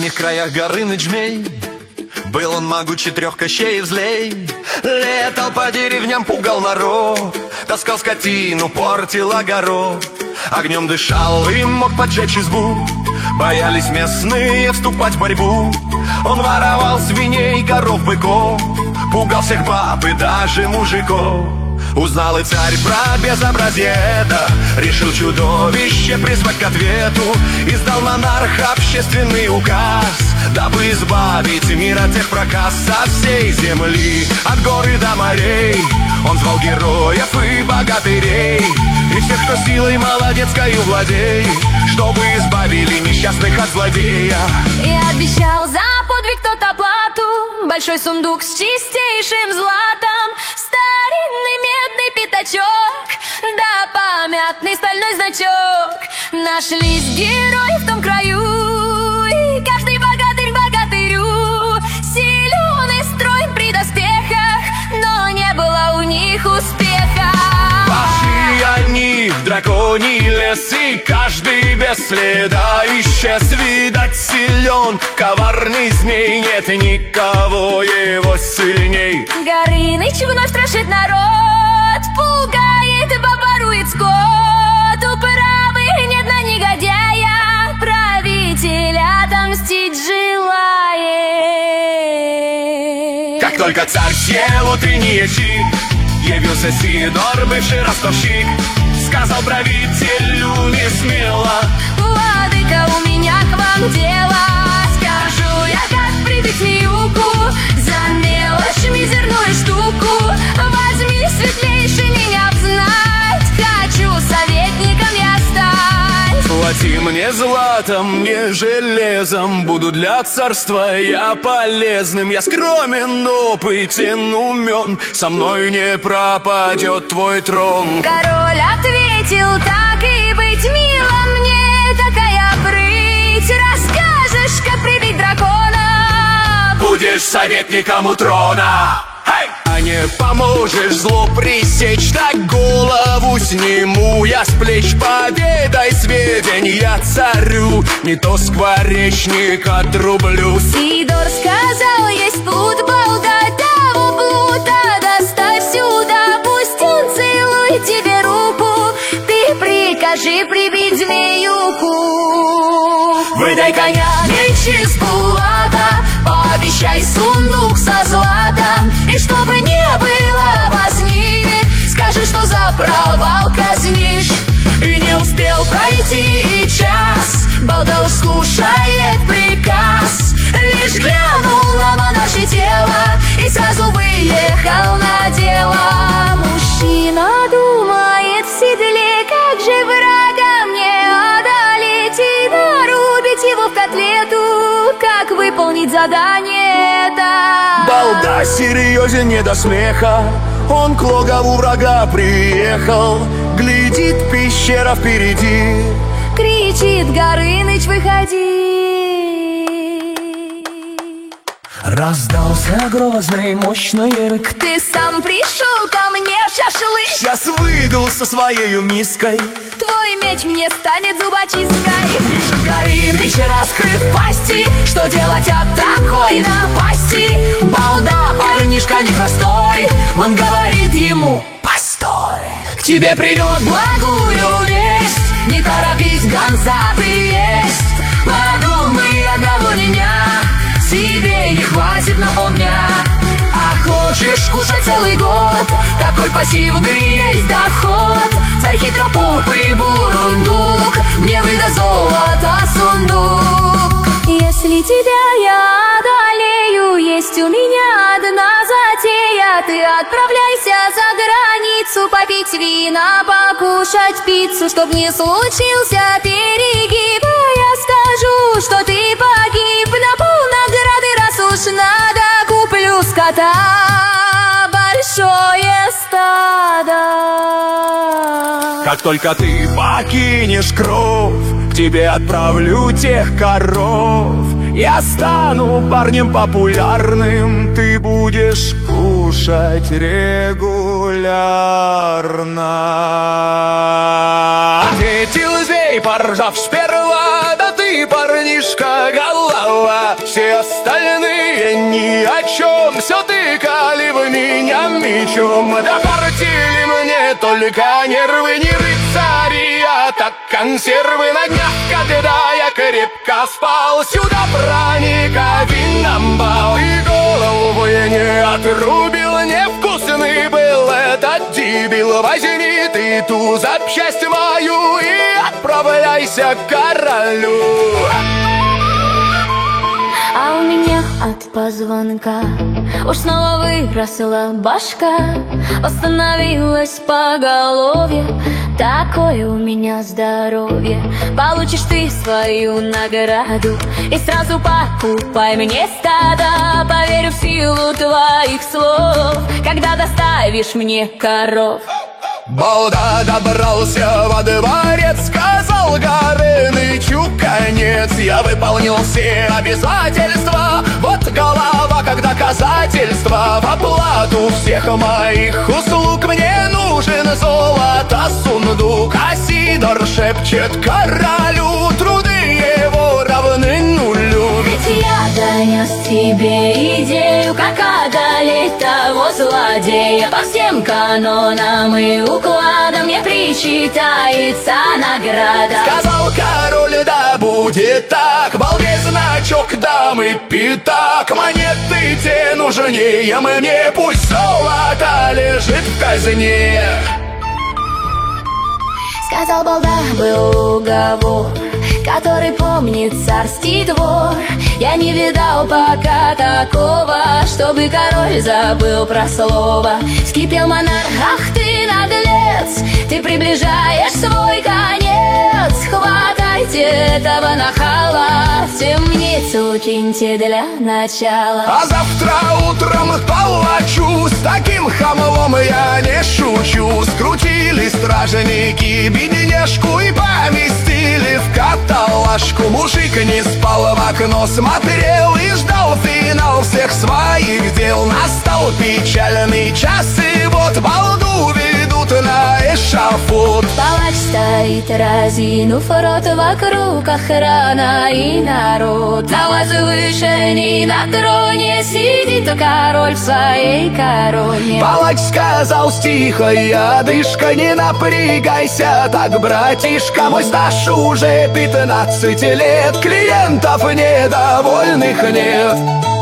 соседних краях Горыныч Змей. Был он могучий, 3 Кощеев злей. Летал по деревням, пугал народ, таскал скотину, портил огород. Огнем дышал и мог поджечь избу. Боялись местные вступать в борьбу. Он воровал свиней, коров, быков, пугал всех баб и даже мужиков. Узнал и царь про безобразие это, решил чудовище призвать к ответу. Издал монарх общественный указ, дабы избавить мир от тех проказ. Со всей земли, от гор и до морей, он звал героев и богатырей, и всех, кто силой молодецкою владеет, чтобы избавили несчастных от злодея. И обещал за подвиг тот оплату, большой сундук с чистейшим златом, старинный медный пятачок, да памятный стальной значок. Нашлись герои в том краю, и каждый богатырь богатырю силен и строен при доспехах, но не было у них успеха. Пошли они в драконий лес, и каждый без следа исчез. Видать, силен коварный змей, нет никого его сильней. Горыныч вновь страшит народ, пугает и ворует скот. Управы нет на негодяя, правителя отомстить желает. Как только царь съел утренние щи, явился Сидор, бывший ростовщик. Сказал правителю не смело: владыка, у меня к вам дело. Скажу я, как прибить змеюку, за мелочь мизерную штуку. Возьми, светлейший, меня взнать, хочу советником я стать. Плати мне златом, не железом, буду для царства я полезным. Я скромен, опытен, умен, со мной не пропадет твой трон. Король ответил: так и быть, мило мне такая прыть. Расскажешь, как прибить дракона, будешь советником у трона. А не поможешь зло пресечь, так голову сниму я с плеч. Поведай сведения царю, не то скворечник отрублю. Сидор сказал: есть плут, балда, того плута доставь сюда. Пусть он целует тебе руку, ты прикажи прибить змеюку. Выдай коня нынче с булата, пообещай сундук со златом, и чтобы не было возни, скажи, что за провал казнишь. и не успел пройти и час, балда уж слушает приказ. Лишь глянул на монаршее тело и сразу выехал на дело. Мужчина думает в седле, как же врага мне одолеть и нарубить его в котлету, как выполнить задание это. балда серьезен не до смеха, он к логову врага приехал. Глядит, пещера впереди, кричит Горыныч: выходи. раздался грозный мощный рык. Ты сам пришел ко мне в шашлык, Сейчас выйду со своею миской, твой меч мне станет зубочисткой. Горыныч, Раскрыв пасти, что делать от такой напасти? балда, парнишка непростой, он говорит ему: постой, к тебе придет Благую весть, не торопись, гонца приесть. Подумай одного дня, себе не хватит на полдня. А хочешь кушать целый год, такой пассив в игре есть доход. Царь хитропупый бурундук мне выдаст золото сундук. Если тебя я одолею, есть у меня одна затея. Ты отправляйся за границу, попить вина, покушать пиццу. Чтоб не случился перегиб, я скажу, что ты погиб. На полнаграды, раз уж надо, куплю скота большое стадо. Как только ты покинешь кров, к тебе отправлю тех коров. Я стану парнем популярным, ты будешь кушать регулярно. Ответил змей, поржав сперва: да ты ты, парнишка, голова. Все остальные ни о чем, все тыкали в меня мечом. Да портили мне только нервы, не рыцари, а так консервы. На днях, когда я крепко спал, сюда проник вином бал. И голову не отрубил, невкусный был этот дебил. Возьми ты ту запчасть мою и отправляйся к королю. А у меня от позвонка уж снова выросла башка, восстановилась поголовье. Такое у меня здоровье. Получишь ты свою награду и сразу покупай мне стадо. Поверю в силу твоих слов, когда доставишь мне коров. Балда добрался во дворец, сказал Горынычу конец. Я выполнил все обязательства, вот голова как доказательство. В оплату всех моих услуг мне нужен золото сундук. А Сидор шепчет королю, труды его равны нулю. Ведь я донес тебе идею, как одолеть того злодея. По всем канонам и укладам мне причитается награда. Сказал король, да будет так, балде значок, дамы пятак. Монеты те нужнее мне, пусть золото лежит в казне. Сказал балда, был уговор, который помнит царский двор. Я не видал пока такого, чтобы король забыл про слово. Вскипел монарх, ах ты наглец, ты приближаешь свой конец. Хватайте этого нахала, в темницу киньте для начала. А завтра утром палачу, с таким хамлом я не шучу. Скрутили стражники бедняжку и поместили в каталажку. Мужик не спал, в окно смотрел и ждал финал всех своих дел. Настал печальный час, и вот балду ведут на эшафот. Палач стоит, разинув рот, вокруг охрана и народ. На возвышении на троне сидит король в своей короне. Палач сказал тихо, одышка, не напрягайся так, братишка. Мой стаж уже 15 лет, клиентов недовольных нет.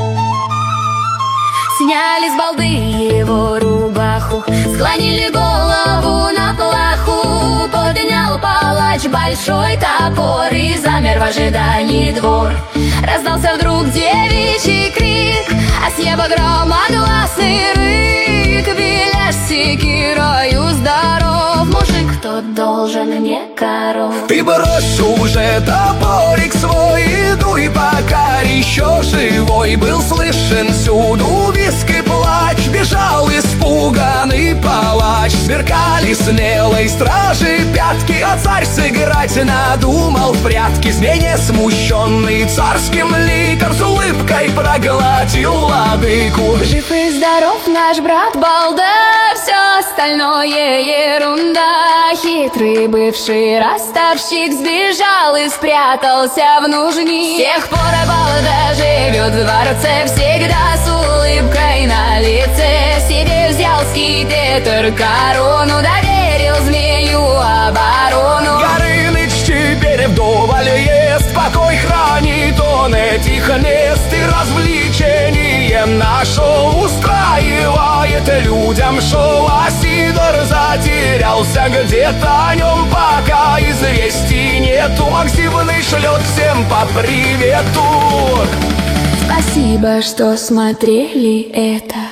Сняли с балды его рубаху, склонили голову на плаху. Поднял палач большой топор и замер в ожидании двор. Раздался вдруг девичий крик, а с неба громогласный рык. Беляш секирою здоров, мужик тот должен мне коров. Ты брось уже топорик свой, иду пока еще живой. Был слышен всюду визг и плач, бежал испуганный палач. Сверкали смелой стражи пятки, а царь сыграть надумал в прятки. Змей не смущенный царским ликом с улыбкой проглотил владыку. Жив и здоров наш брат балда, все остальное ерунда. Хитрый бывший ростовщик сбежал и спрятался в нужник. С тех пор балда живет в дворце, всегда с улыбкой на лице. Себе взял скипетр корону, доверил змею оборону. Горыныч теперь вдоволь ест, покой хранит он этих мест. И развлечение нашел, устраивает людям шоу. А Сидор затерялся где-то, о нем пока известий нету. Максимный шлет всем по привету. Спасибо, что смотрели это.